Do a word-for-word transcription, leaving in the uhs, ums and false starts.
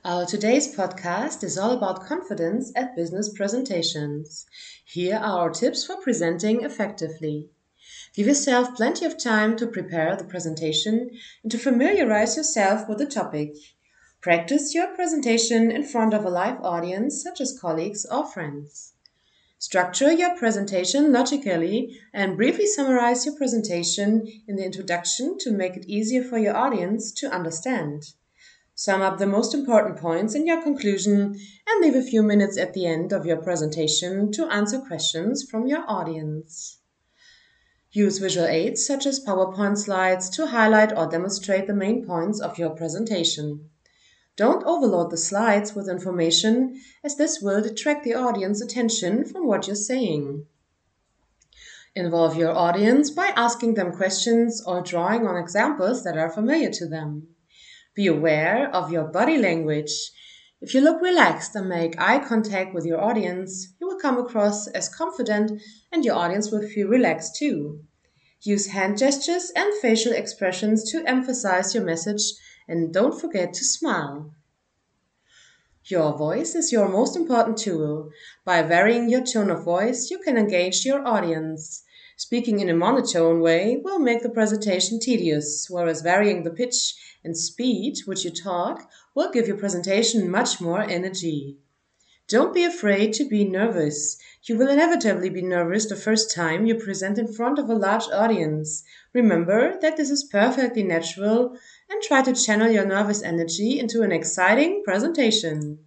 Our today's podcast is all about confidence at business presentations. Here are our tips for presenting effectively. Give yourself plenty of time to prepare the presentation and to familiarize yourself with the topic. Practice your presentation in front of a live audience, such as colleagues or friends. Structure your presentation logically and briefly summarize your presentation in the introduction to make it easier for your audience to understand. Sum up the most important points in your conclusion and leave a few minutes at the end of your presentation to answer questions from your audience. Use visual aids such as PowerPoint slides to highlight or demonstrate the main points of your presentation. Don't overload the slides with information, as this will detract the audience attention from what you're saying. Involve your audience by asking them questions or drawing on examples that are familiar to them. Be aware of your body language. If you look relaxed and make eye contact with your audience, you will come across as confident and your audience will feel relaxed too. Use hand gestures and facial expressions to emphasize your message and don't forget to smile. Your voice is your most important tool. By varying your tone of voice, you can engage your audience. Speaking in a monotone way will make the presentation tedious, whereas varying the pitch and speed which you talk will give your presentation much more energy. Don't be afraid to be nervous. You will inevitably be nervous the first time you present in front of a large audience. Remember that this is perfectly natural and try to channel your nervous energy into an exciting presentation.